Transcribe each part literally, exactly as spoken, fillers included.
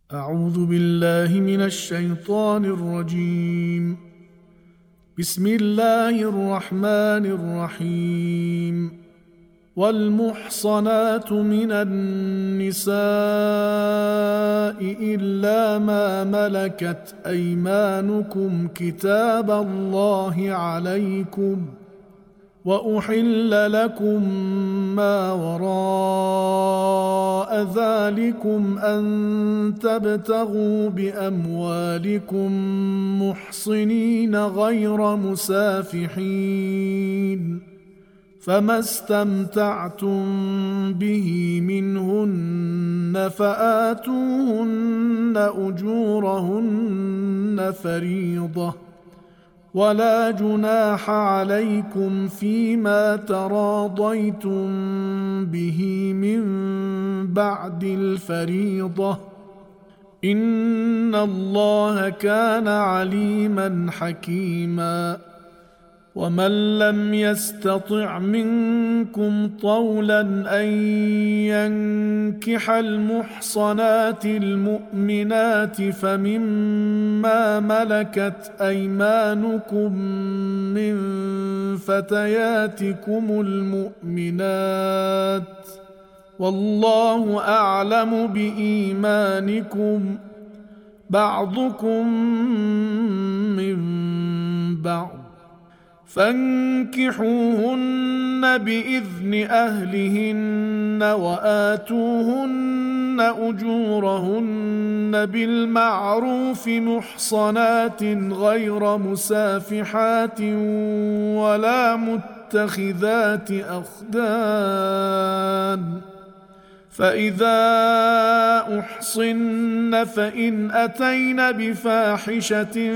أعوذ بالله من الشيطان الرجيم. بسم الله الرحمن الرحيم. والمحصنات من النساء إلا ما ملكت أيمانكم كتاب الله عليكم، وأحل لكم ما وراء ذلكم أن تبتغوا بأموالكم محصنين غير مسافحين، فما استمتعتم به منهن فآتوهن أجورهن فريضة، ولا جناح عليكم فيما تراضيتم به من بعد الفريضة، إن الله كان عليما حكيما. ومن لم يستطع منكم طولا أن ينكح المحصنات المؤمنات فمما ملكت أيمانكم من فتياتكم المؤمنات، والله أعلم بإيمانكم، بعضكم من بعض، فانكحوهن بإذن أهلهن وآتوهن أجورهن بالمعروف محصنات غير مسافحات ولا متخذات أخدان، فإذا أحصن فإن أتين بفاحشة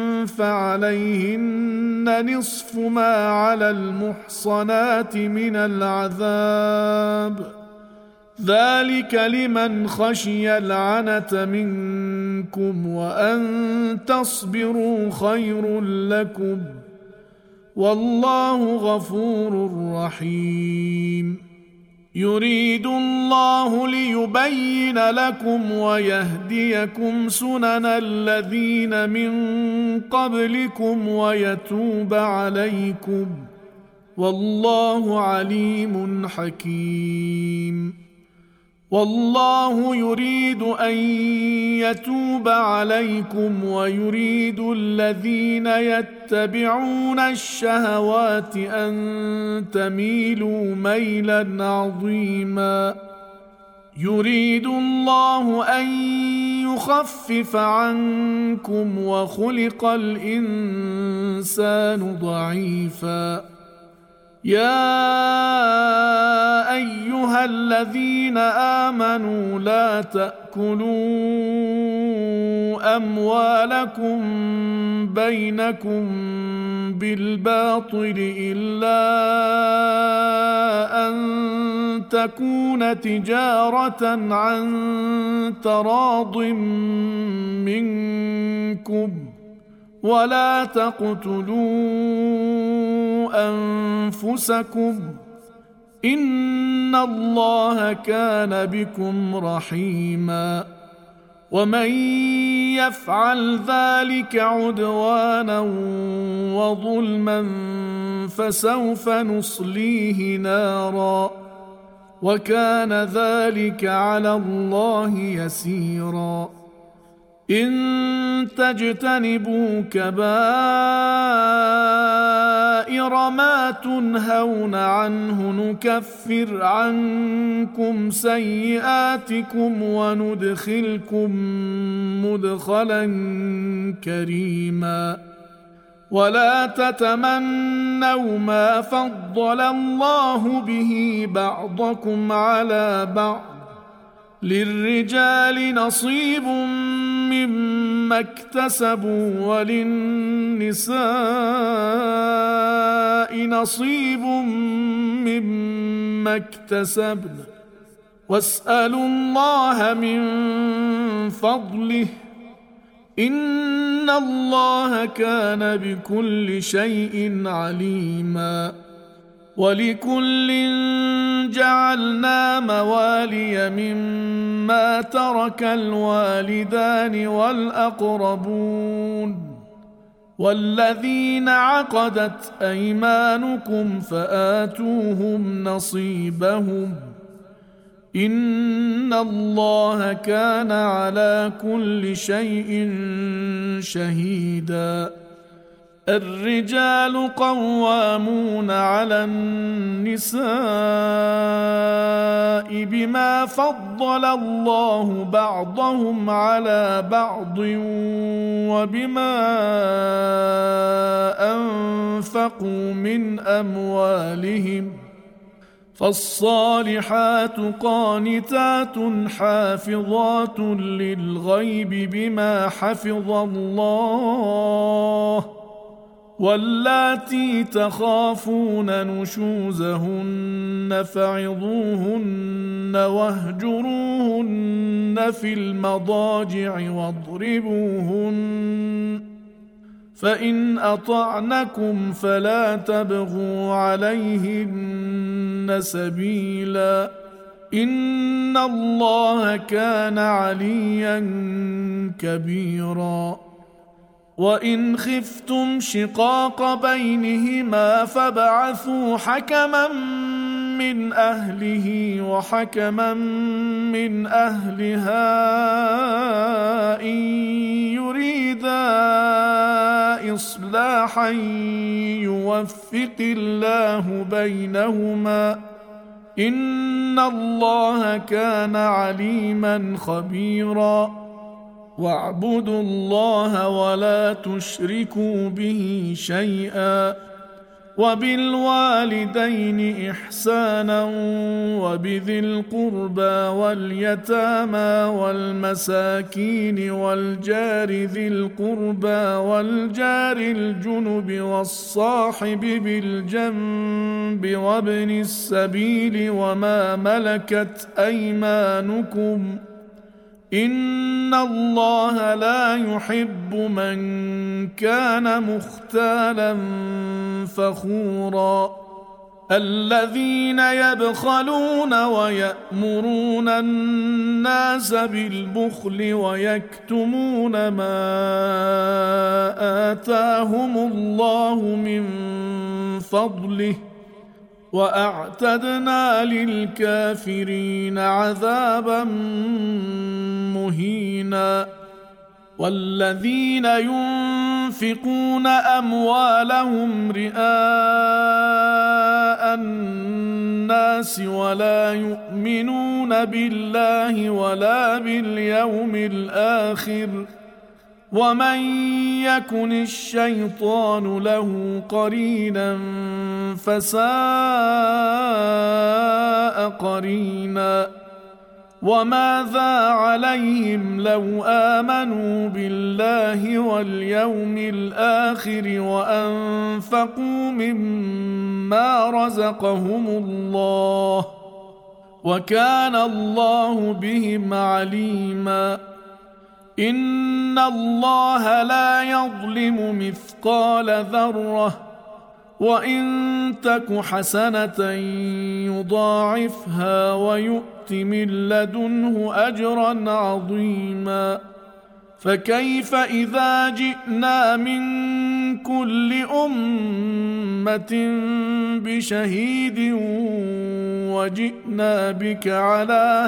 فعليهن نصف ما على المحصنات من العذاب، ذلك لمن خشي العنة منكم، وأن تصبروا خير لكم، والله غفور رحيم. يريد الله ليبين لكم ويهديكم سنن الذين من قبلكم ويتوب عليكم، والله عليم حكيم. والله يريد أن يتوب عليكم ويريد الذين يتبعون الشهوات أن تميلوا ميلا عظيما. يريد الله أن يخفف عنكم وخلق الإنسان ضعيفا. يا أيها الذين آمنوا لا تأكلوا أموالكم بينكم بالباطل إلا أن تكون تجارة عن تراض منكم، ولا تقتلوا أنفسكم، إن الله كان بكم رحيما. ومن يفعل ذلك عدوانا وظلما فسوف نصليه نارا، وكان ذلك على الله يسيرا. إن تجتنبوا كبائر ما تنهون عنه نكفر عنكم سيئاتكم وندخلكم مدخلا كريما. ولا تتمنوا ما فضل الله به بعضكم على بعض، للرجال نصيب مما اكتسبوا وللنساء نصيب مما اكتسبن، واسألوا الله من فضله، إن الله كان بكل شيء عليما. ولكل جعلنا موالي مما ترك الوالدان والأقربون والذين عقدت أيمانكم فآتوهم نصيبهم إن الله كان على كل شيء شهيدا. الرجال قوامون على النساء بما فضل الله بعضهم على بعض وبما أنفقوا من أموالهم فالصالحات قانتات حافظات للغيب بما حفظ الله واللاتي تخافون نشوزهن فعظوهن واهجروهن في المضاجع واضربوهن فإن أطعنكم فلا تبغوا عليهن سبيلا إن الله كان عليا كبيرا. وإن خفتم شقاق بينهما فابعثوا حكما من أهله وحكما من أهلها إن يريدا إصلاحا يوفق الله بينهما إن الله كان عليما خبيرا. واعبدوا الله ولا تشركوا به شيئا وبالوالدين إحسانا وبذي القربى واليتامى والمساكين والجار ذي القربى والجار الجنب والصاحب بالجنب وابن السبيل وما ملكت أيمانكم إن الله لا يحب من كان مختالا فخورا. الذين يبخلون ويأمرون الناس بالبخل ويكتمون ما آتاهم الله من فضله وأعتدنا للكافرين عذابا مهينا. والذين ينفقون أموالهم رئاء الناس ولا يؤمنون بالله ولا باليوم الآخر ومن يكن الشيطان له قرينا فساء قرينا. وماذا عليهم لو آمنوا بالله واليوم الآخر وأنفقوا مما رزقهم الله وكان الله بهم عليما. إن الله لا يظلم مثقال ذرة وإن تك حسنة يضاعفها ويؤت من لدنه أجرا عظيما. فكيف إذا جئنا من كل أمة بشهيد وجئنا بك على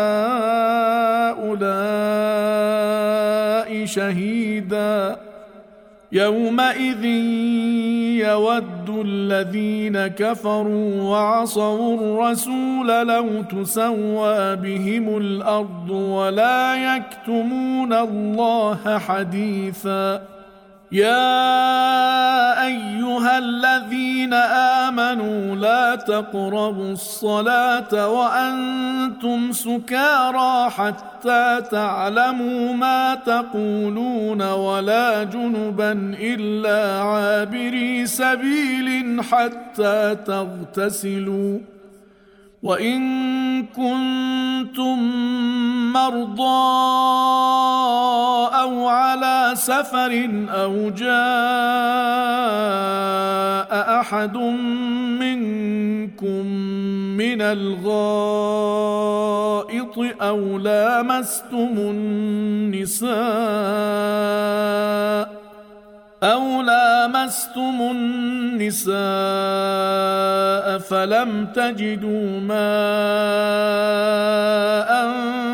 هؤلاء شهيدا. يومئذ يود الذين كفروا وعصوا الرسول لو تسوى بهم الأرض ولا يكتمون الله حديثا. يا أيها الذين آمنوا لا تقربوا الصلاة وأنتم سكارى حتى تعلموا ما تقولون ولا جنبا إلا عابري سبيل حتى تغتسلوا. وإن كنتم مرضى أو على سفر أو جاء أحد منكم من الغائط أو لامستم النساء أو لامستم النساء فلم تجدوا ماء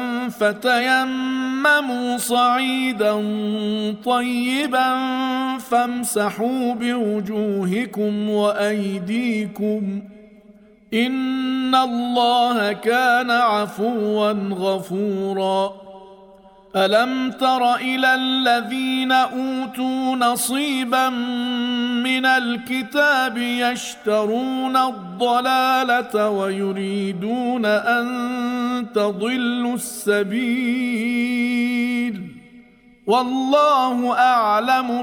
فتيمموا صعيدا طيبا فامسحوا بوجوهكم وأيديكم إن الله كان عفوا غفورا. ألم تر إلى الذين أوتوا نصيبا من الكتاب يشترون الضلالة ويريدون أن تضلوا السبيل والله أعلم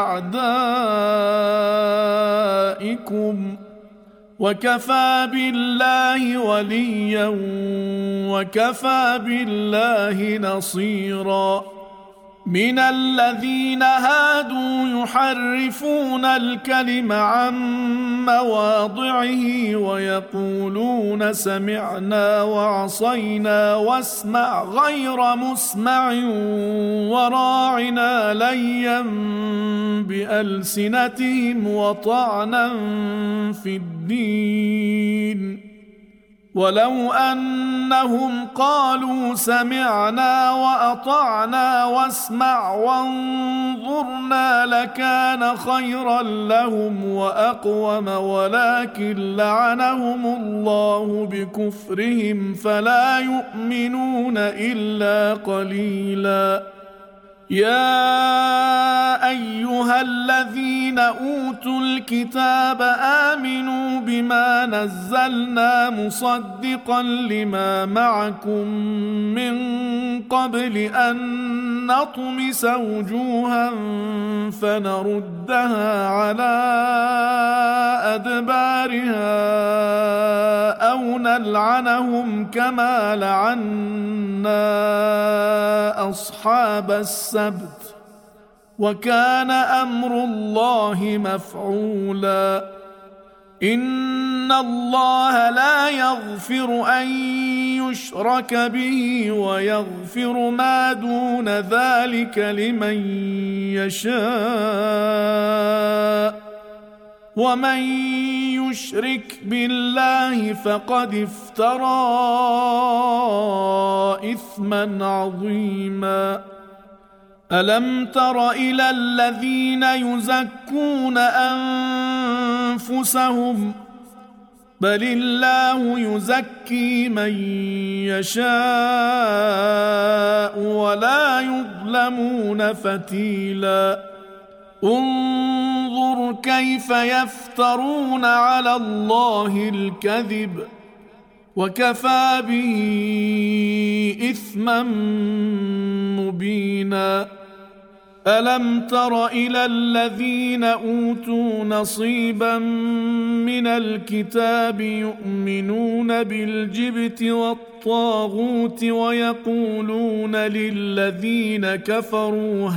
بأعدائكم وكفى بالله وليا وكفى بالله نصيرا. من الذين هادوا يحرفون الكلم عن مواضعه ويقولون سمعنا وعصينا واسمع غير مسمع وراعنا ليا بألسنتهم وطعنا في الدين ولو أنهم قالوا سمعنا وأطعنا واسمع وانظرنا لكان خيرا لهم وأقوم ولكن لعنهم الله بكفرهم فلا يؤمنون إلا قليلا. يا أيها الذين أوتوا الكتاب آمنوا بما نزلنا مصدقا لما معكم من قبل أن نطمس وجوها فنردها على أدبارها أو نلعنهم كما لعنا أصحاب السبت وكان أمر الله مفعولا. إن الله لا يغفر أن يشرك به ويغفر ما دون ذلك لمن يشاء ومن يشرك بالله فقد افترى إثما عظيما. ألم تر إلى الذين يزكون أنفسهم بل الله يزكي من يشاء ولا يظلمون فتيلا. انظر كيف يفترون على الله الكذب وكفى به إثما مبينا. ألم تر إلى الذين أوتوا نصيبا من الكتاب يؤمنون بالجبت والطاغوت ويقولون للذين كفروا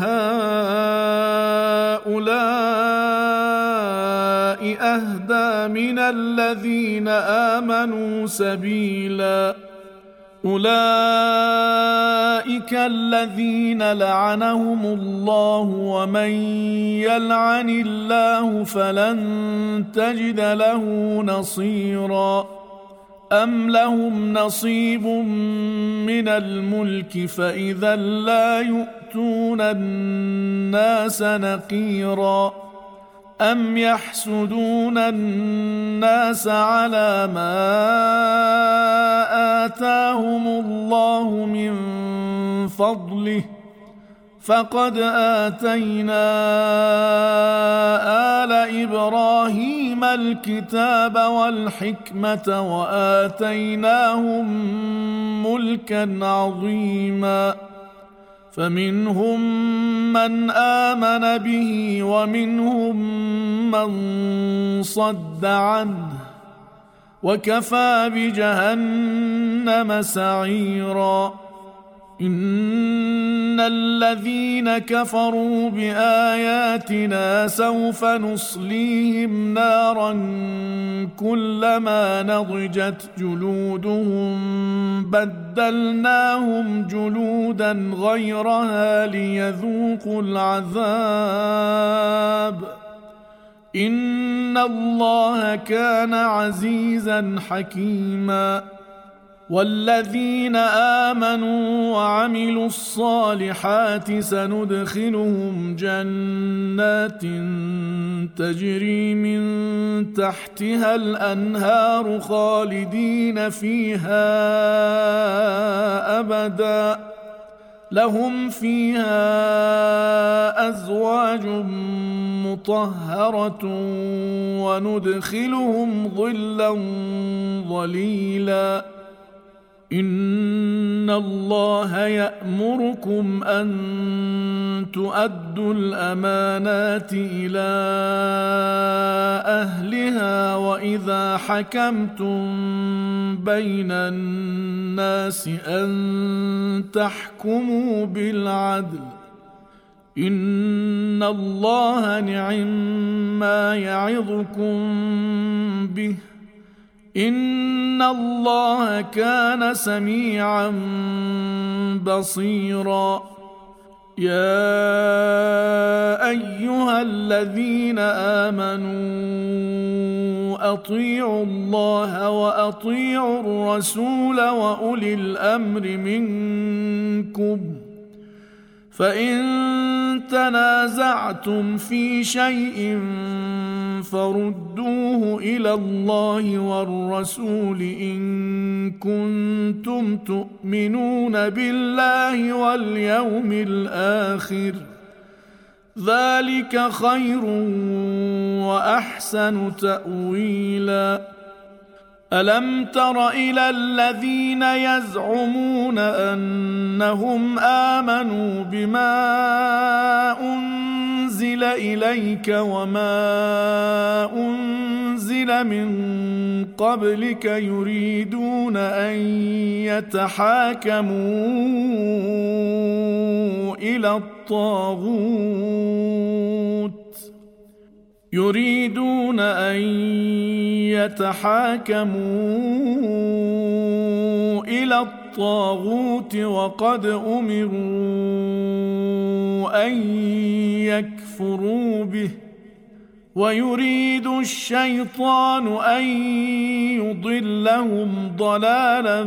هؤلاء أهدى من الذين آمنوا سبيلا. أولئك الذين لعنهم الله ومن يلعن الله فلن تجد له نصيرا. أم لهم نصيب من الملك فإذا لا يؤتون الناس نقيرا. أم يحسدون الناس على ما آتاهم الله من فضله فقد آتينا آل إبراهيم الكتاب والحكمة وآتيناهم ملكا عظيما. فمنهم من آمن به ومنهم من صد عنه وكفى بجهنم سعيرا. إن الذين كفروا بآياتنا سوف نصليهم نارا كلما نضجت جلودهم بدلناهم جلودا غيرها ليذوقوا العذاب إن الله كان عزيزا حكيما. والذين آمنوا وعملوا الصالحات سندخلهم جنات تجري من تحتها الأنهار خالدين فيها أبدا لهم فيها أزواج مطهرة وندخلهم ظلا ظليلا. إن الله يأمركم أن تؤدوا الأمانات إلى أهلها وإذا حكمتم بين الناس أن تحكموا بالعدل إن الله نعما يعظكم به إن الله كان سميعا بصيرا. يا أيها الذين آمنوا أطيعوا الله وأطيعوا الرسول وأولي الأمر منكم فإن تنازعتم في شيء فردوه إلى الله والرسول إن كنتم تؤمنون بالله واليوم الآخر ذلك خير وأحسن تأويلا. ألم تر إلى الذين يزعمون أنهم آمنوا بما أنزل إليك وما أنزل من قبلك يريدون أن يتحاكموا إلى الطاغوت يريدون أن يتحاكموا إلى الطاغوت وقد أمروا أن يكفروا به ويريد الشيطان أن يضلهم ضلالا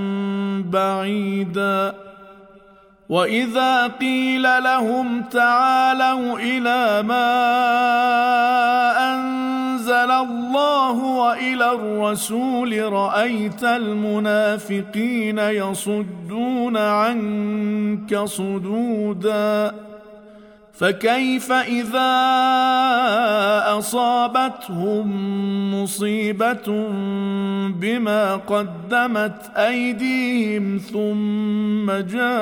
بعيدا. وإذا قيل لهم تعالوا إلى ما أنزل الله وإلى الرسول رأيت المنافقين يصدون عنك صدودا. فكيف إذا أصابتهم مصيبة بما قدمت أيديهم ثم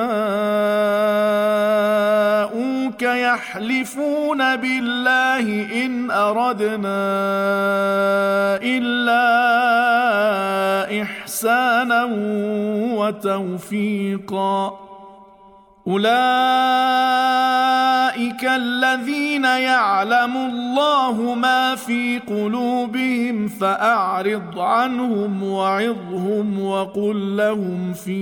جاءوك يحلفون بالله إن أردنا إلا إحسانا وتوفيقا. أولئك الذين يعلم الله ما في قلوبهم فأعرض عنهم وعظهم وقل لهم في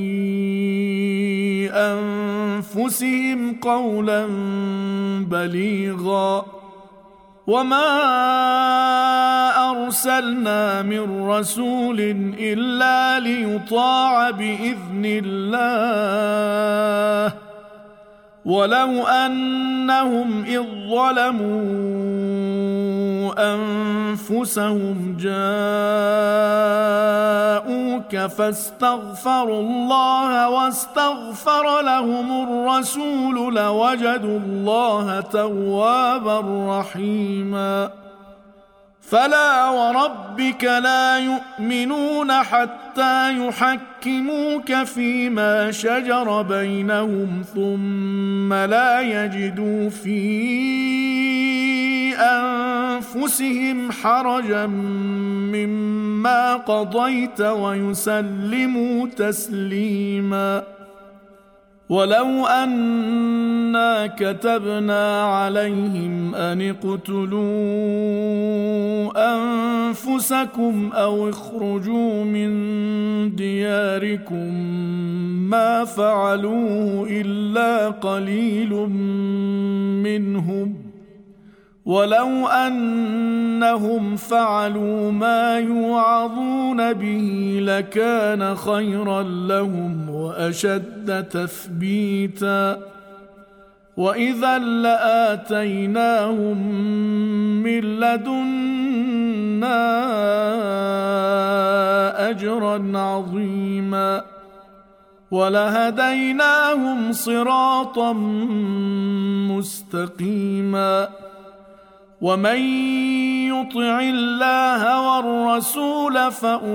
أنفسهم قولا بليغا. وما أرسلنا من رسول إلا ليطاع بإذن الله ولو أنهم إذ ظلموا أنفسهم جاءوك فاستغفروا الله واستغفر لهم الرسول لوجدوا الله توابا رحيما. فلا وربك لا يؤمنون حتى يحكموك فيما شجر بينهم ثم لا يجدوا في أنفسهم حرجا مما قضيت ويسلموا تسليما. ولو أنا كتبنا عليهم أن اقتلوا أنفسكم أو اخرجوا من دياركم ما فعلوه إلا قليل منهم ولو أنهم فعلوا ما يوعظون به لكان خيرا لهم وأشد تثبيتا وإذا لآتيناهم من لدنا أجرا عظيما ولهديناهم صراطا مستقيما ومن يطع الله والرسول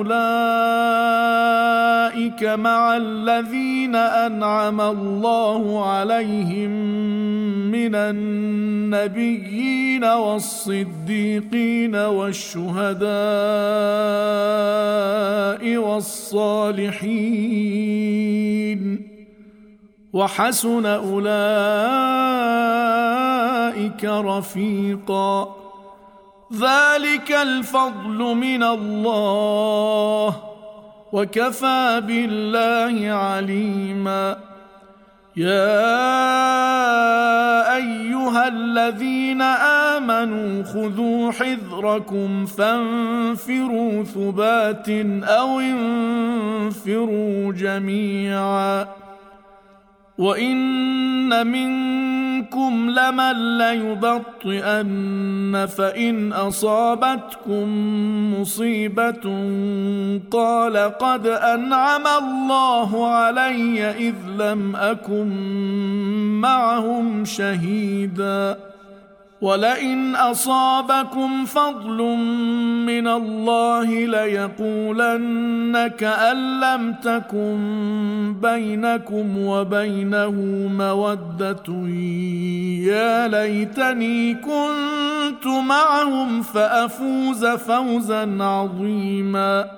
فأولئك مع الذين أنعم الله عليهم من النبيين والصديقين والشهداء والصالحين وحسن أولئك رفيقا ذلك الفضل من الله وكفى بالله عليما يا أيها الذين آمنوا خذوا حذركم فانفروا ثبات أو انفروا جميعا وإن منكم لمن ليبطئن فإن أصابتكم مصيبة قال قد أنعم الله علي إذ لم أكن معهم شهيدا ولئن أصابكم فضل من الله ليقولن كأن لم تكن بينكم وبينه مودة يا ليتني كنت معهم فأفوز فوزا عظيما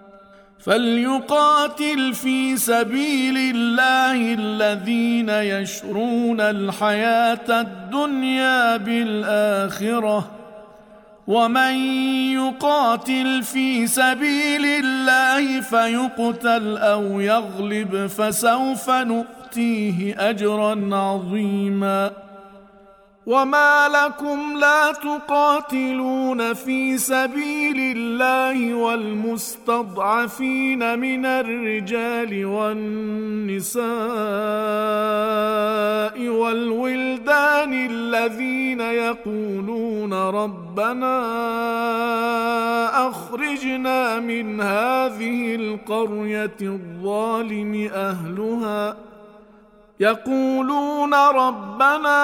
فليقاتل في سبيل الله الذين يشرون الحياة الدنيا بالآخرة ومن يقاتل في سبيل الله فيقتل أو يغلب فسوف نؤتيه أجرا عظيما وما لكم لا تقاتلون في سبيل الله والمستضعفين من الرجال والنساء والولدان الذين يقولون ربنا أخرجنا من هذه القرية الظالم أهلها يقولون ربنا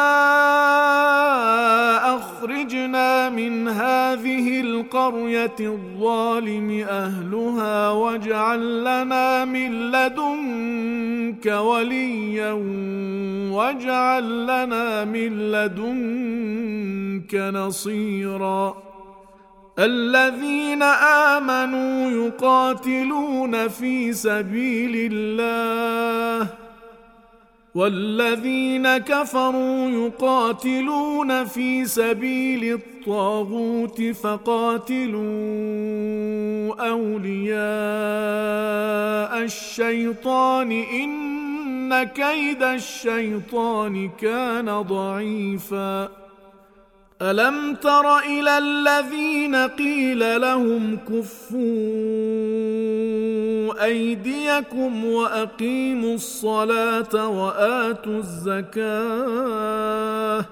أخرجنا من هذه القرية الظالم أهلها واجعل لنا من لدنك وليا واجعل لنا من لدنك نصيرا الذين آمنوا يقاتلون في سبيل الله والذين كفروا يقاتلون في سبيل الطاغوت فقاتلوا أولياء الشيطان إن كيد الشيطان كان ضعيفا ألم تر إلى الذين قيل لهم كفوا أيديكم وأقيموا الصلاة وآتوا الزكاة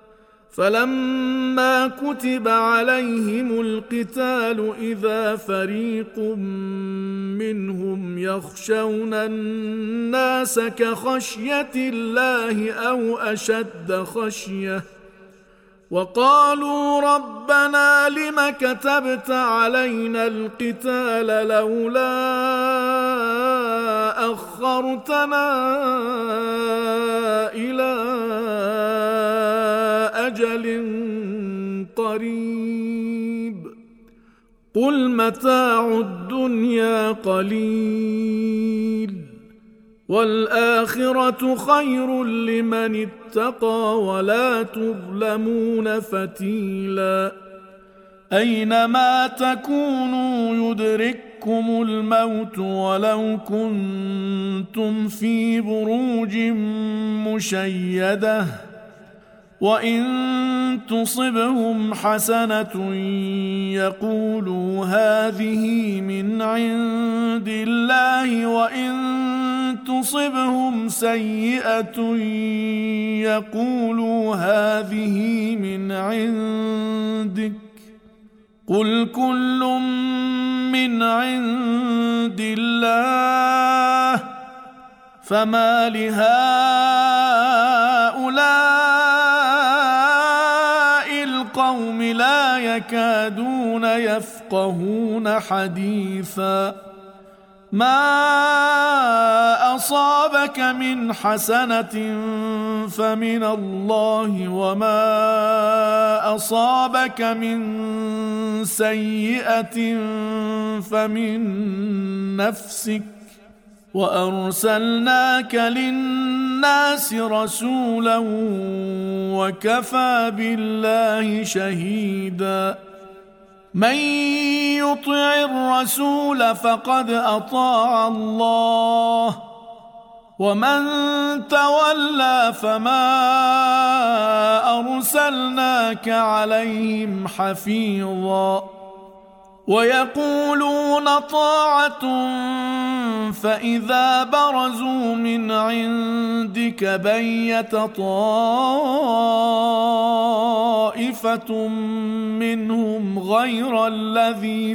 فلما كتب عليهم القتال إذا فريق منهم يخشون الناس كخشية الله أو أشد خشية وقالوا ربنا لم كتبت علينا القتال لولا أخرتنا إلى أجل قريب قل متاع الدنيا قليل والآخرة خير لمن اتقى ولا تظلمون فتيلا أينما تكونوا يدرككم الموت ولو كنتم في بروج مشيدة وإن تصبهم حسنة يقولوا هذه من عند الله وإن تصبهم سيئة يقولوا هذه من عندك قل كل من عند الله فما لهؤلاء القوم لا يكادون يفقهون حديثا ما أصابك من حسنة فمن الله وما أصابك من سيئة فمن نفسك وأرسلناك للناس رسولا وكفى بالله شهيدا من يطع الرسول فقد أطاع الله ومن تولى فما أرسلناك عليهم حفيظا ويقولون طاعة فإذا برزوا من عندك بيت طائفة منهم غير الذي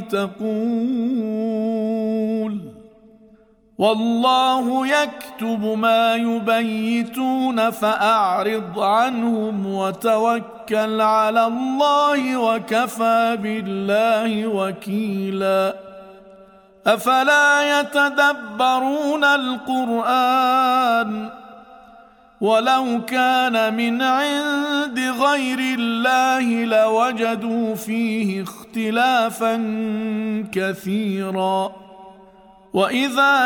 تقول والله يكتب ما يبيتون فأعرض عنهم وتوكل على الله وكفى بالله وكيلا أفلا يتدبرون القرآن ولو كان من عند غير الله لوجدوا فيه اختلافا كثيرا وإذا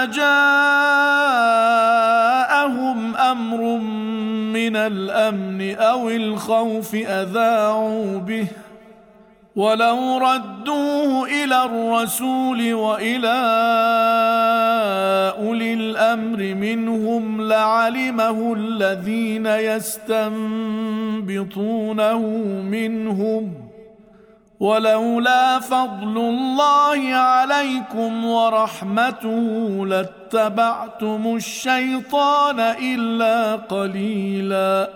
جاءهم أمر من الأمن أو الخوف أذاعوا به ولو ردوه إلى الرسول وإلى أولي الأمر منهم لعلمه الذين يستنبطونه منهم ولولا فضل الله عليكم ورحمته لاتبعتم الشيطان إلا قليلا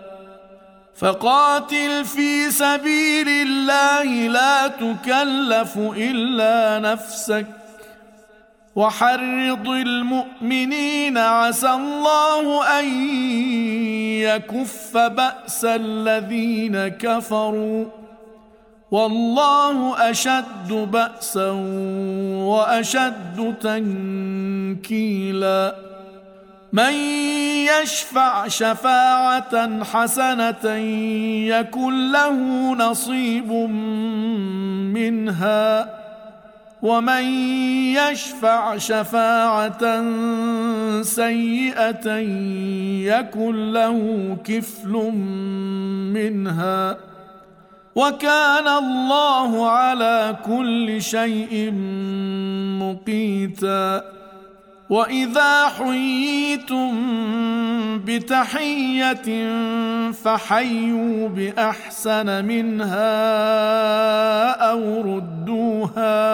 فقاتل في سبيل الله لا تكلف إلا نفسك وحرض المؤمنين عسى الله أن يكف بأس الذين كفروا والله أشد بأسا وأشد تنكيلا من يشفع شفاعة حسنة يكن له نصيب منها ومن يشفع شفاعة سيئة يكن له كفل منها وكان الله على كل شيء مقيتا وإذا حييتم بتحية فحيوا بأحسن منها أو ردوها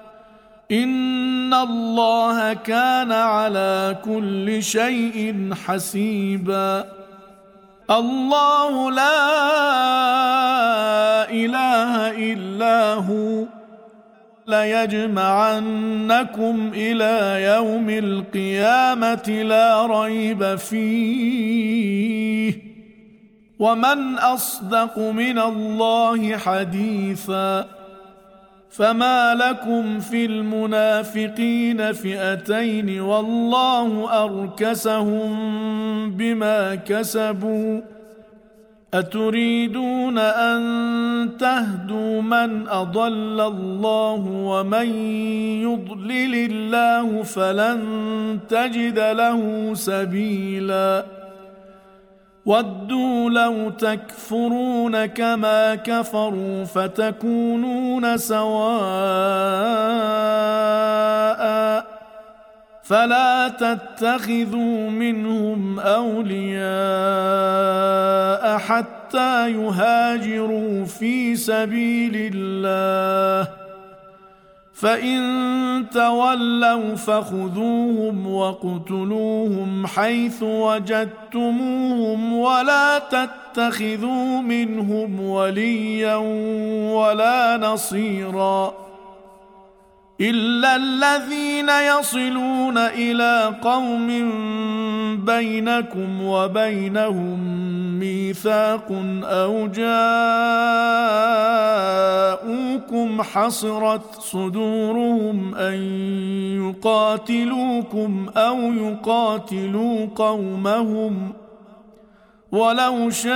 إن الله كان على كل شيء حسيبا الله لا إله إلا هو ليجمعنكم إلى يوم القيامة لا ريب فيه ومن أصدق من الله حديثا فما لكم في المنافقين فئتين والله أركسهم بما كسبوا أتريدون أن تهدوا من أضل الله ومن يضلل الله فلن تجد له سبيلا ودوا لو تكفرون كما كفروا فتكونون سواء فلا تتخذوا منهم أولياء حتى يهاجروا في سبيل الله فإن تولوا فخذوهم وقتلوهم حيث وجدتموهم ولا تتخذوا منهم وليا ولا نصيرا إلا الذين يصلون إلى قوم بينكم وبينهم ميثاق أو جاءوكم حصرت صدورهم أن يقاتلوكم أو يقاتلوا قومهم ولو شاء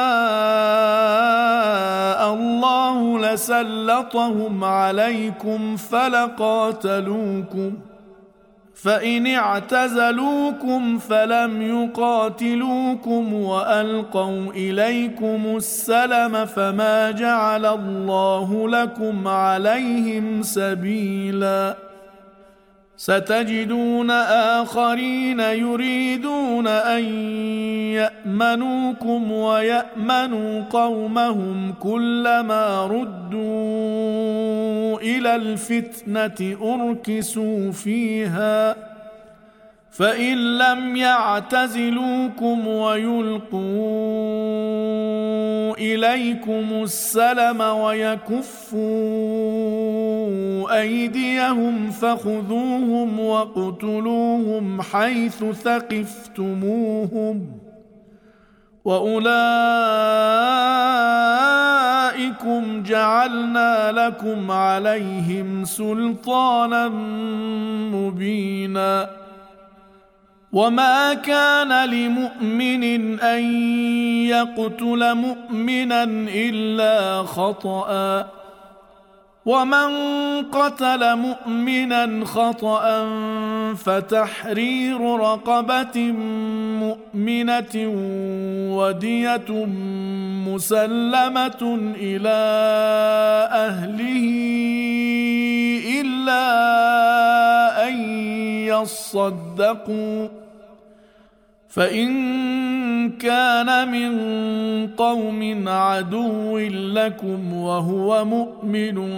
الله لسلطهم عليكم فلقاتلوكم فإن اعتزلوكم فلم يقاتلوكم وألقوا إليكم السلم فما جعل الله لكم عليهم سبيلا ستجدون آخرين يريدون أن يأمنوكم ويأمنوا قومهم كلما ردوا إلى الفتنة أركسوا فيها فإن لم يعتزلوكم ويلقوا إليكم السلم ويكفوا أيديهم فخذوهم واقتلوهم حيث ثقفتموهم وأولئكم جعلنا لكم عليهم سلطانا مبينا وما كان لمؤمن أن يقتل مؤمنا إلا خطأ ومن قتل مؤمنا خطأ فتحرير رقبة مؤمنة ودية مسلمة إلى أهله إلا أن يصدقوا فإن كان من قوم عدو لكم وهو مؤمن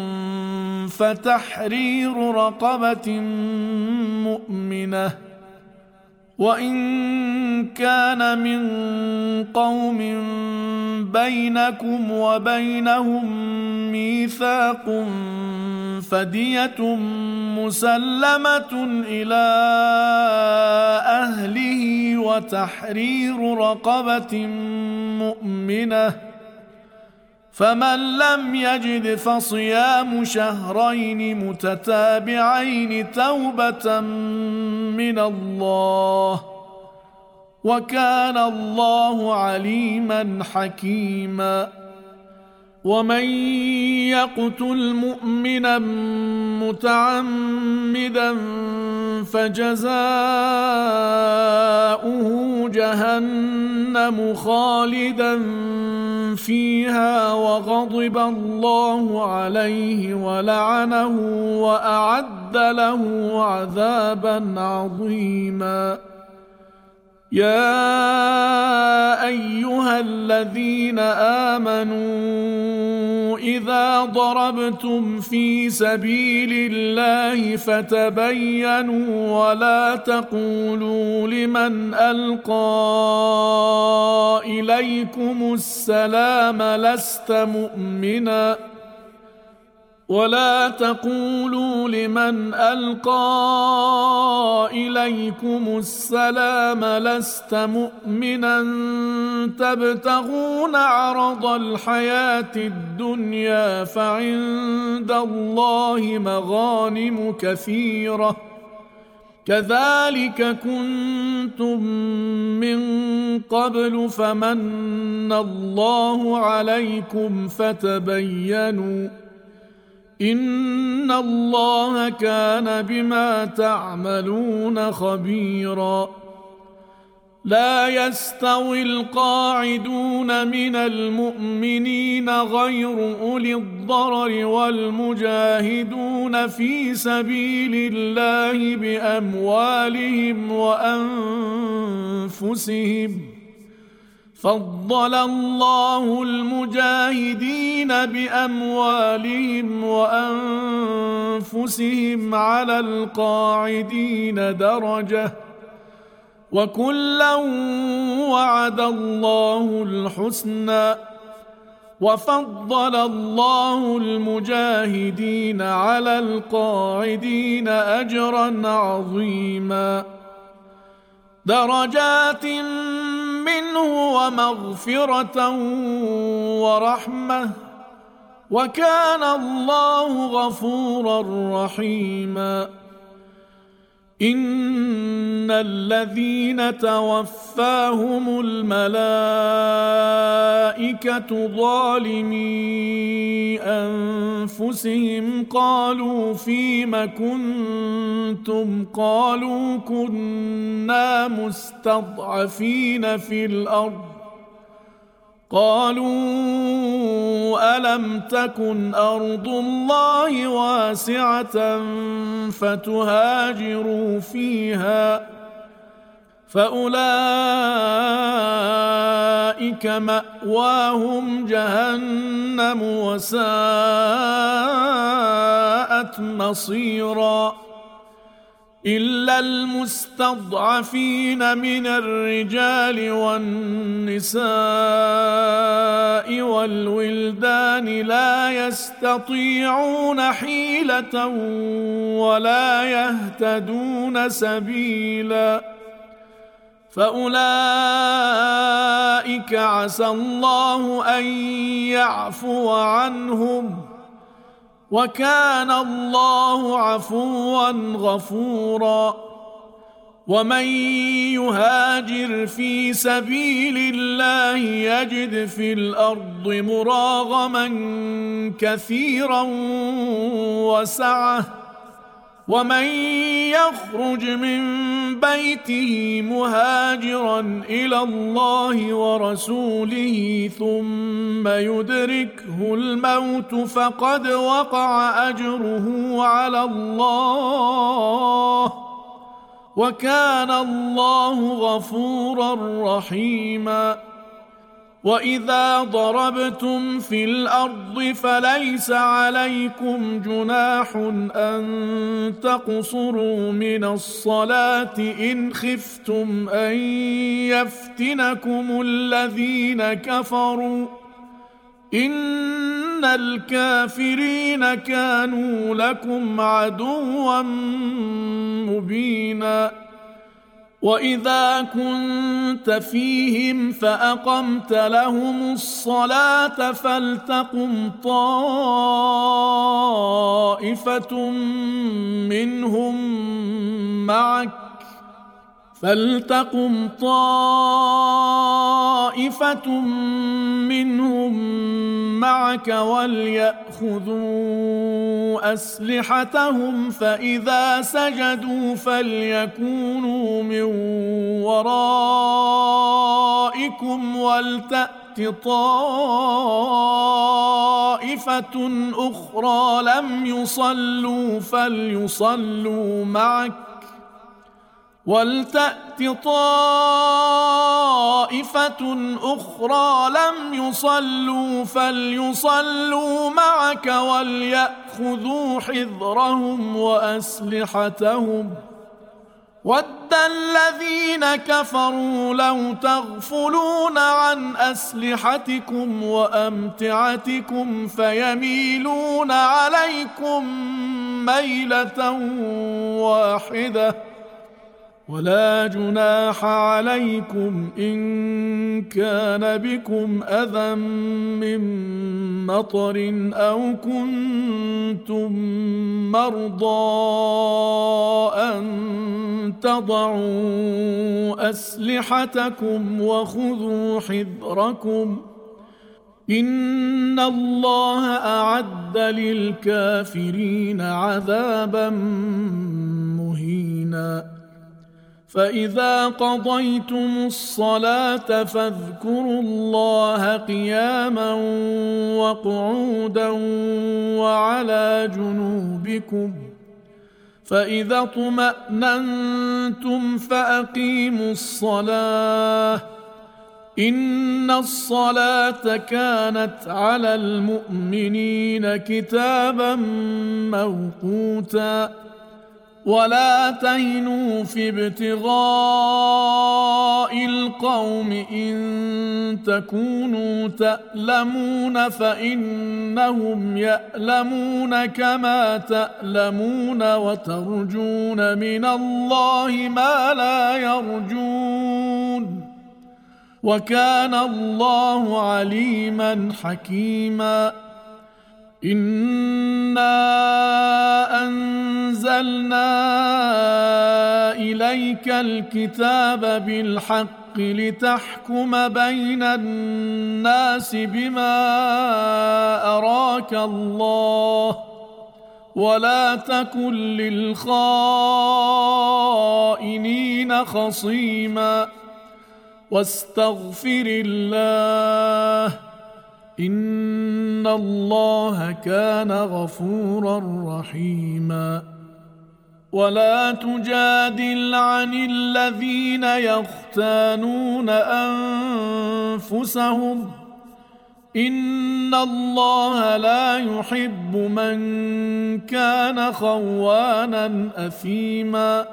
فتحرير رقبة مؤمنة وإن كان من قوم بينكم وبينهم ميثاق فدية مسلمة إلى أهله وتحرير رقبة مؤمنة فمن لم يجد فصيام شهرين متتابعين توبة من الله وكان الله عليما حكيما ومن يقتل مؤمنا متعمدا فجزاؤه جهنم خالدا فيها وغضب الله عليه ولعنه وأعد له عذابا عظيما يا أيها الذين آمنوا إذا ضربتم في سبيل الله فتبينوا ولا تقولوا لمن ألقى إليكم السلام لست مؤمنا ولا تقولوا لمن ألقى إليكم السلام لست مؤمنا تبتغون عرض الحياة الدنيا فعند الله مغانم كثيرة كذلك كنتم من قبل فمن الله عليكم فتبينوا إن الله كان بما تعملون خبيرا. لا يستوي القاعدون من المؤمنين غير أولي الضرر والمجاهدون في سبيل الله بأموالهم وأنفسهم. فضل الله المجاهدين بأموالهم وأنفسهم على القاعدين درجة وكلا وعد الله الحسنى وفضل الله المجاهدين على القاعدين أجرا عظيما. درجات منه ومغفرة ورحمة وكان الله غفورا رحيما. إن الذين توفاهم الملائكة ظالمي أنفسهم قالوا فيم كنتم قالوا كنا مستضعفين في الأرض قالوا ألم تكن أرض الله واسعة فتهاجروا فيها فأولئك مأواهم جهنم وساءت مصيرا. إلا المستضعفين من الرجال والنساء والولدان لا يستطيعون حيلة ولا يهتدون سبيلا فأولئك عسى الله أن يعفو عنهم وكان الله عفوا غفورا. ومن يهاجر في سبيل الله يجد في الأرض مراغما كثيرا وسعة ومن يخرج من بيته مهاجرا إلى الله ورسوله ثم يدركه الموت فقد وقع أجره على الله وكان الله غفورا رحيما. وإذا ضربتم في الأرض فليس عليكم جناح أن تقصروا من الصلاة إن خفتم أن يفتنكم الذين كفروا إن الكافرين كانوا لكم عدوا مبينا. وإذا كنت فيهم فأقمت لهم الصلاة فلتقم طائفة منهم معك فلتقم طائفة منهم معك وليأخذوا أسلحتهم فإذا سجدوا فليكونوا من ورائكم ولتأت طائفة أخرى لم يصلوا فليصلوا معك ولتأت طائفة أخرى لم يصلوا فليصلوا معك وليأخذوا حذرهم وأسلحتهم ود الذين كفروا لو تغفلون عن أسلحتكم وأمتعتكم فيميلون عليكم ميلة واحدة ولا جناح عليكم إن كان بكم أذى من مطر أو كنتم مرضى أن تضعوا أسلحتكم وخذوا حذركم إن الله أعد للكافرين عذابا مهينا فإذا قضيتم الصلاة فاذكروا الله قياما وقعودا وعلى جنوبكم فإذا اطمأننتم فأقيموا الصلاة إن الصلاة كانت على المؤمنين كتابا موقوتا ولا تهنوا في ابتغاء القوم إن تكونوا تألمون فإنهم يألمون كما تألمون وترجون من الله ما لا يرجون وكان الله عليما حكيما إنا أنزلنا إليك الكتاب بالحق لتحكم بين الناس بما أراك الله ولا تكن للخائنين خصيما واستغفر الله إن الله كان غفورا رحيما ولا تجادل عن الذين يختانون أنفسهم إن الله لا يحب من كان خوانا أثيما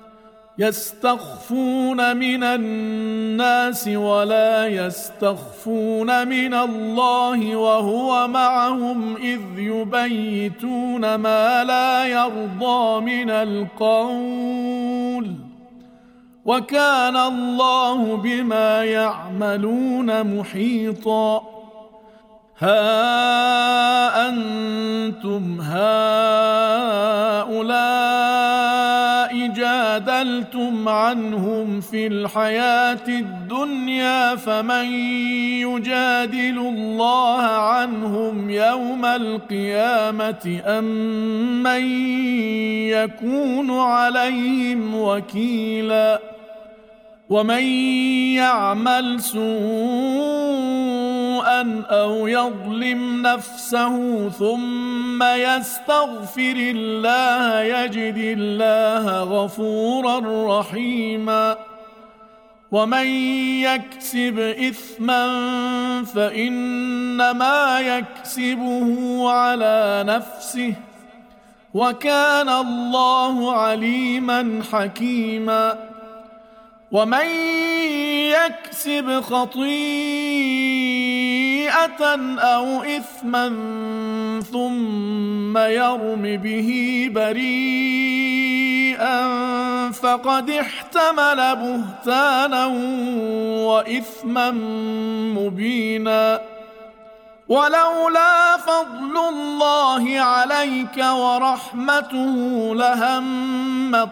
يستخفون من الناس ولا يستخفون من الله وهو معهم إذ يبيتون ما لا يرضى من القول وكان الله بما يعملون محيطا ها أنتم هؤلاء جادلتم عنهم في الحياة الدنيا فمن يجادل الله عنهم يوم القيامة أم من يكون عليهم وكيلا ومن يعمل سوءا أو يظلم نفسه ثم يستغفر الله يجد الله غفورا رحيما ومن يكسب إثما فإنما يكسبه على نفسه وكان الله عليما حكيما ومن يكسب خطيئة أو إثما ثم يرم به بريئا فقد احتمل بهتانا وإثما مبينا ولولا فضل الله عليك ورحمته لهمت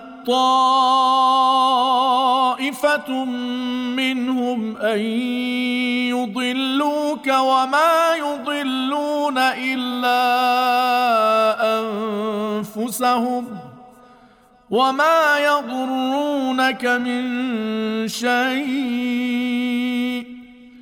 طائفة منهم أن يضلوك وما يضلون إلا أنفسهم وما يضرونك من شيء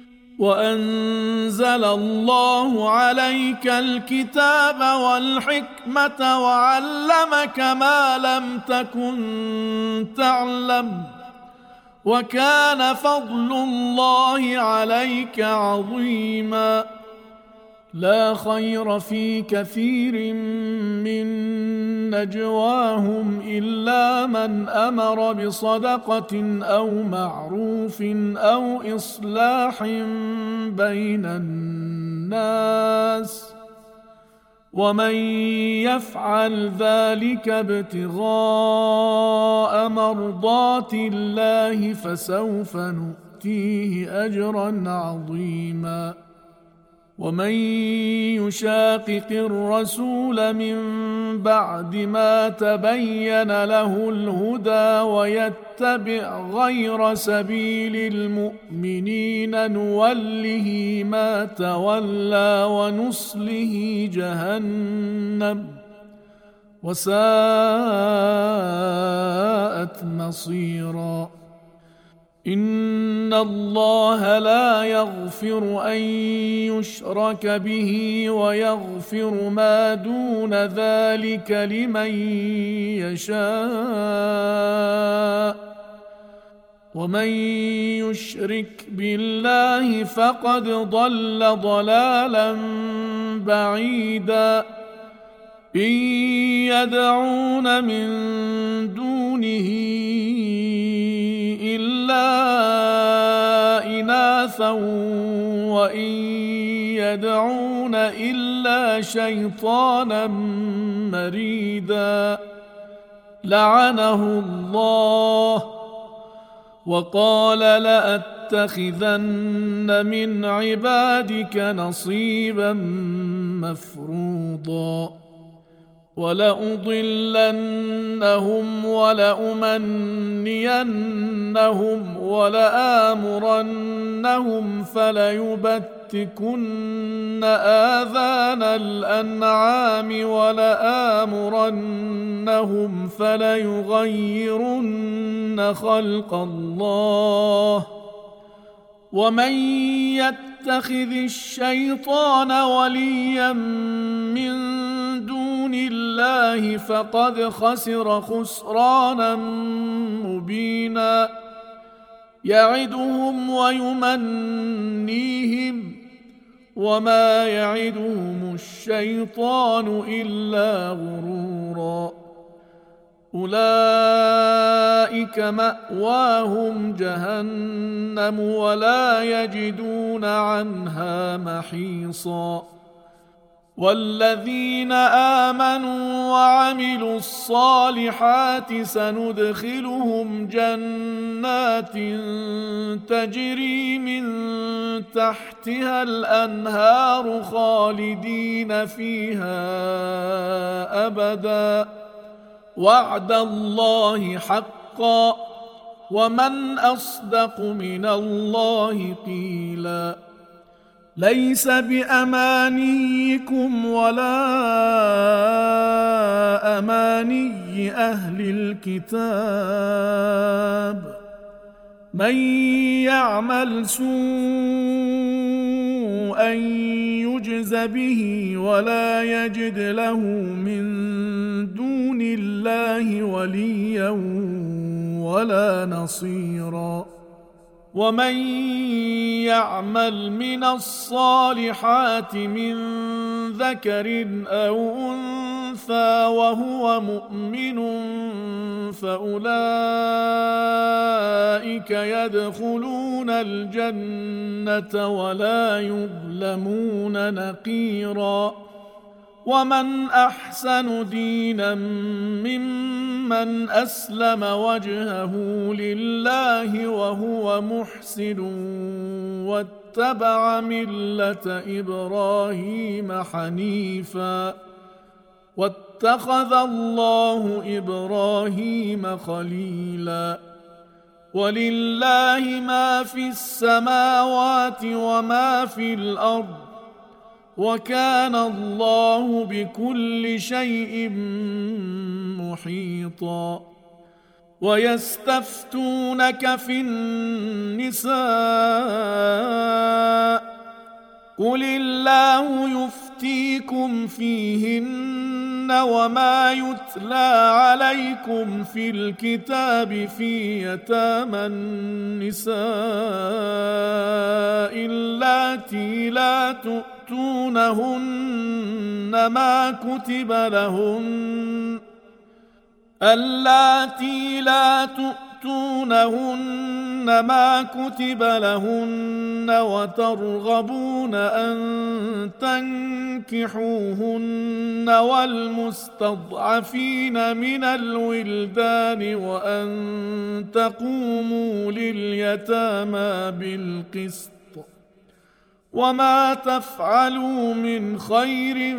وأنزل الله عليك الكتاب والحكمة وعلمك ما لم تكن تعلم وكان فضل الله عليك عظيما لا خير في كثير من نجواهم إلا من أمر بصدقة أو معروف أو إصلاح بين الناس ومن يفعل ذلك ابتغاء مرضات الله فسوف نؤتيه أجرا عظيما. ومن يشاقق الرسول من بعد ما تبين له الهدى ويتبع غير سبيل المؤمنين نوله ما تولى ونصله جهنم وساءت مصيرا. إن الله لا يغفر أن يشرك به ويغفر ما دون ذلك لمن يشاء، ومن يشرك بالله فقد ضل ضلالا بعيدا. إن يدعون من دونه إلا إناثا وإن يدعون إلا شيطانا مريدا لعنه الله وقال لأتخذن من عبادك نصيبا مفروضا ولأضلنهم ولأمنينهم ولآمرنهم فليبتكن آذان الأنعام ولآمرنهم فليغيرن خلق الله. ومن يتخذ الشيطان وليا من دون الله فقد خسر خسرانا مبينا. يعدهم ويمنيهم وما يعدهم الشيطان إلا غرورا. أولئك مأواهم جهنم ولا يجدون عنها محيصا. والذين آمنوا وعملوا الصالحات سندخلهم جنات تجري من تحتها الأنهار خالدين فيها أبدا وعد الله حقا ومن أصدق من الله قيلا. ليس بأمانيكم ولا أماني أهل الكتاب من يعمل سوءا يجز به ولا يجد له من دون الله وليا ولا نصيرا. ومن يعمل من الصالحات من ذكر أو أنثى وهو مؤمن فأولئك يدخلون الجنة ولا يظلمون نقيرا. ومن أحسن دينا ممن أسلم وجهه لله وهو محسن واتبع ملة إبراهيم حنيفا واتخذ الله إبراهيم خليلا. ولله ما في السماوات وما في الأرض وكان الله بكل شيء محيطا. ويستفتونك في النساء قل الله يفتيكم فيهن وما يتلى عليكم في الكتاب في يتامى النساء اللاتي لا تؤتونهن ما كتب لهن اللاتي لا تؤتونهن تؤتونهن ما كتب لهن وترغبون أن تنكحوهن والمستضعفين من الولدان وأن تقوموا لليتامى بالقسط وما تفعلوا من خير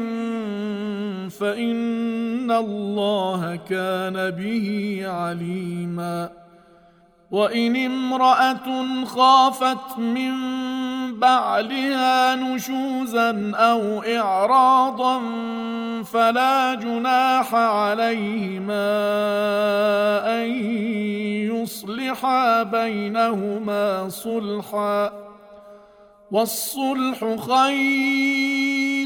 فإن الله كان به عليما. وإن امرأة خافت من بعلها نشوزا أو إعراضا فلا جناح عليهما أن يصلحا بينهما صلحا والصلح خير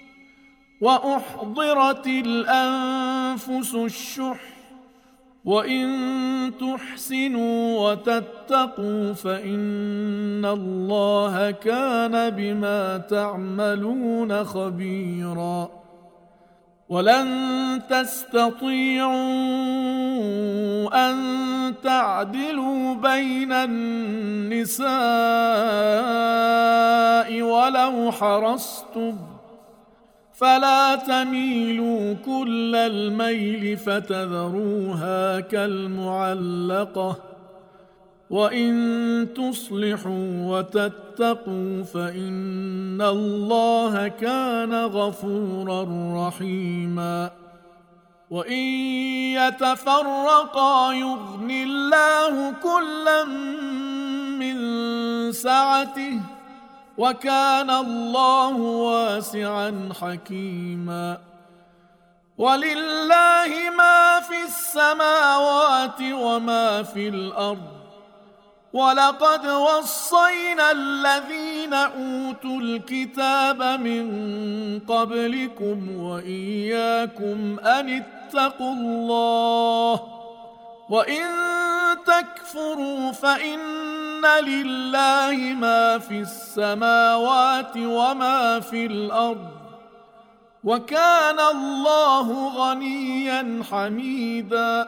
وأحضرت الأنفس الشح وإن تحسنوا وتتقوا فإن الله كان بما تعملون خبيرا. ولن تستطيعوا أن تعدلوا بين النساء ولو حرصتم فلا تميلوا كل الميل فتذروها كالمعلقة وإن تصلحوا وتتقوا فإن الله كان غفورا رحيما. وإن يتفرقا يغن الله كلا من سعته وكان الله واسعا حكيما. ولله ما في السماوات وما في الأرض ولقد وصينا الذين أوتوا الكتاب من قبلكم وإياكم أن اتقوا الله وإن تكفروا فإن لله ما في السماوات وما في الأرض وكان الله غنيا حميدا.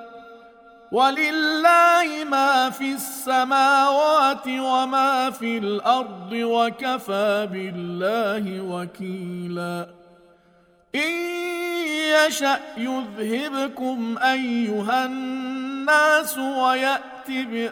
ولله ما في السماوات وما في الأرض وكفى بالله وكيلا. إن يشأ يذهبكم أيها الناس ويأت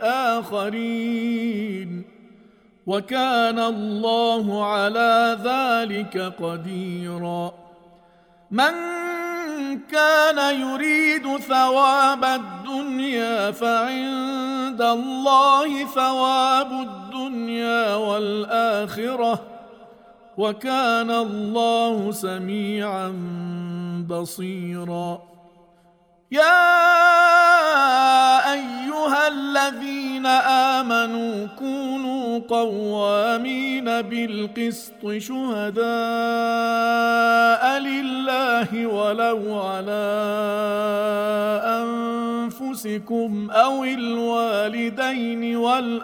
بآخرين وكان الله على ذلك قديرا. من كان يريد ثواب الدنيا فعند الله ثواب الدنيا والآخرة وكان الله سميعا بصيرا. يا أيها الذين آمنوا كونوا قوامين بالقسط شهداء لله ولو على أنفسكم أو الوالدين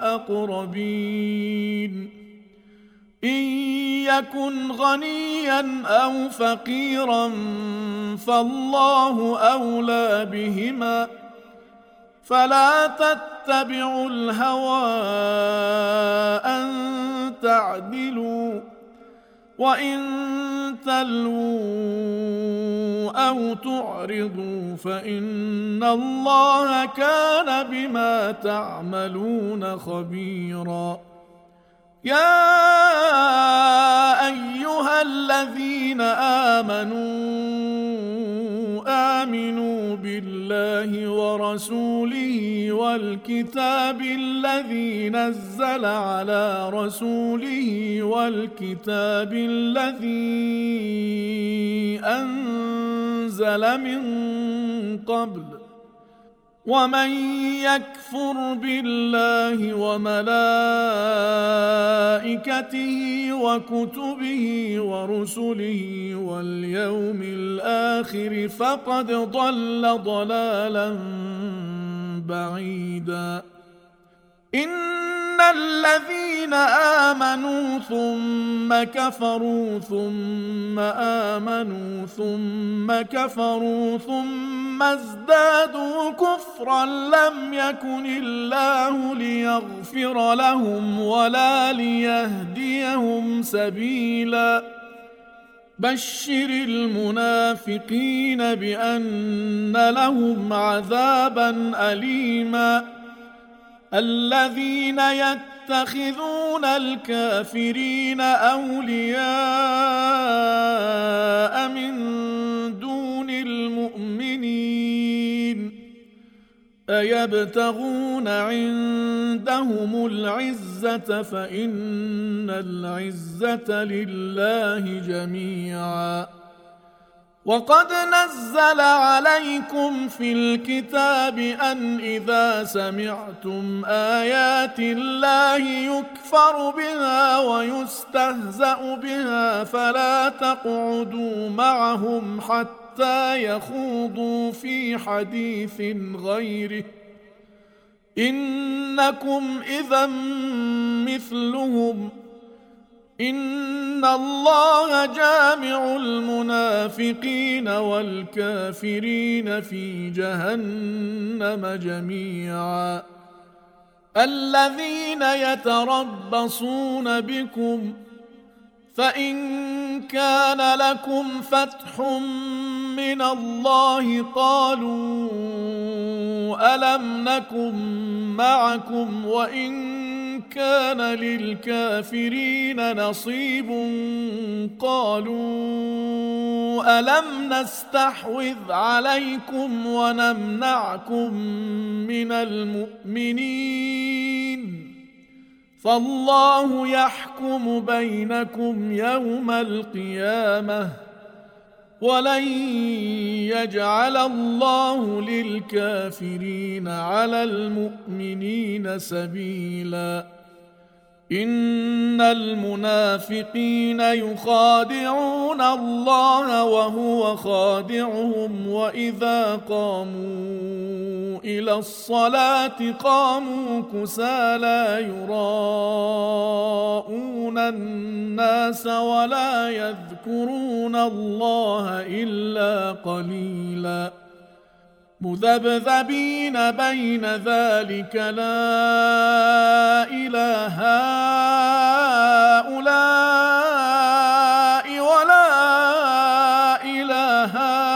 والأقربين إن يكن غنيا أو فقيرا فالله أولى بهما فلا تتبعوا الهوى أن تعدلوا وإن تلووا أو تعرضوا فإن الله كان بما تعملون خبيرا. يا أيها الذين آمنوا آمنوا بالله ورسوله والكتاب الذي نزل على رسوله والكتاب الذي أنزل من قبل ومن يكفر بالله وملائكته وكتبه ورسله واليوم الآخر فقد ضل ضلالا بعيدا. إن الذين آمنوا ثم كفروا ثم آمنوا ثم كفروا ثم ازدادوا كفرا لم يكن الله ليغفر لهم ولا ليهديهم سبيلا بشر المنافقين بأن لهم عذابا أليما الذين يتخذون الكافرين أولياء من دون المؤمنين أيبتغون عندهم العزة فإن العزة لله جميعا وقد نزل عليكم في الكتاب أن إذا سمعتم آيات الله يكفر بها ويستهزأ بها فلا تقعدوا معهم حتى يخوضوا في حديث غيره إنكم إذا مثلهم إن الله جامع المنافقين والكافرين في جهنم جميعا الذين يتربصون بكم فإن كان لكم فتح من الله قالوا ألم نكن معكم وإن كان للكافرين نصيب قالوا ألم نستحوذ عليكم ونمنعكم من المؤمنين فالله يحكم بينكم يوم القيامة ولن يجعل الله للكافرين على المؤمنين سبيلا إن المنافقين يخادعون الله وهو خادعهم وإذا قاموا إلى الصلاة قاموا كسالى يراءون الناس ولا يذكرون الله إلا قليلا مذبذبين بين ذلك لا إله هؤلاء ولا إله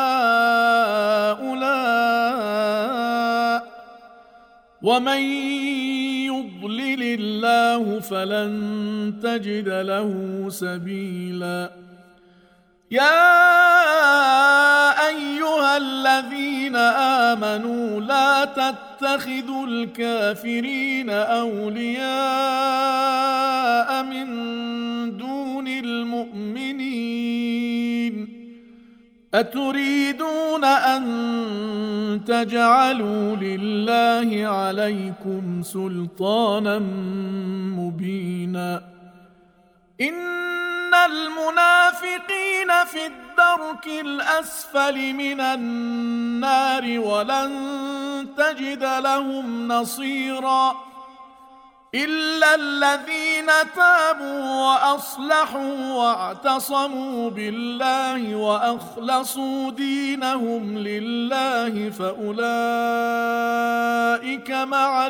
هؤلاء ومن يضلل الله فلن تجد له سبيلا يا أيها الذين آمنوا لا تتخذوا الكافرين أولياء من دون المؤمنين أتريدون أن تجعلوا لله عليكم سلطانا مبينا إن المنافقين في الدرك الأسفل من النار ولن تجد لهم نصيرا إلا الذين تابوا وأصلحوا واعتصموا بالله وأخلصوا دينهم لله فأولئك مع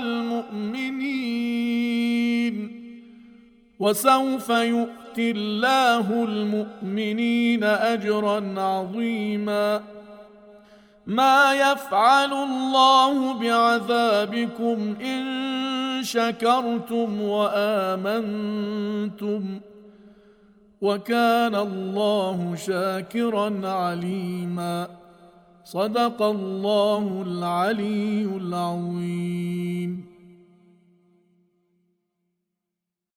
المؤمنين وسوف يؤتي الله المؤمنين أجرا عظيما ما يفعل الله بعذابكم إن شكرتم وآمنتم وكان الله شاكرا عليما صدق الله العلي العظيم.